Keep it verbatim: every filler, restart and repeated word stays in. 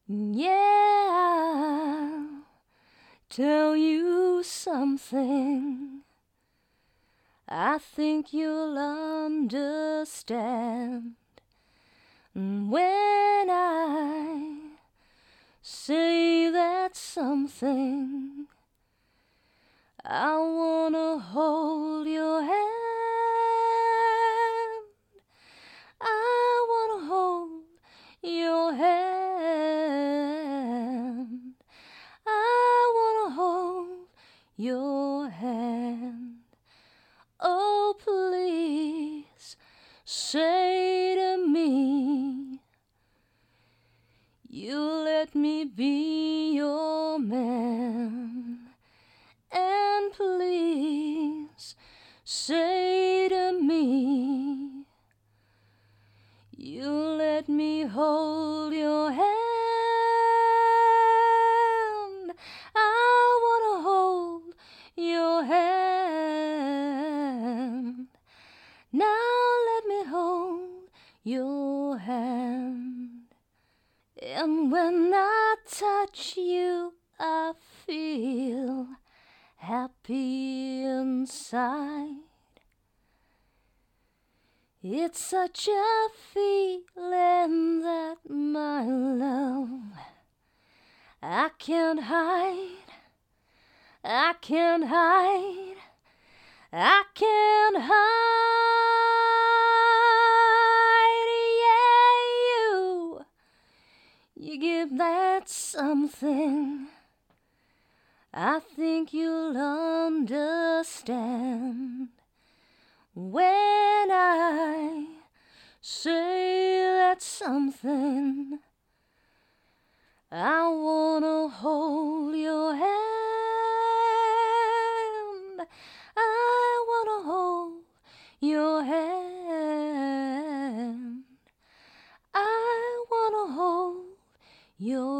Yeah, I'll tell you something. I think you'll understand when I say that something. I wanna hold your hand. I wanna hold your hand. I wanna hold your hand. Oh, please say to me, you let me be your man. And please say to me, you let me hold your hand. I wanna hold your hand. Now let me hold your hand. And when I touch you, I feel happy inside. It's such a feeling that, my love, I can't hide. I can't hide. I can't hide. Yeah, you, you give that something. I think you'll understand when I say that something. I wanna hold your hand. I wanna hold your hand. I wanna hold your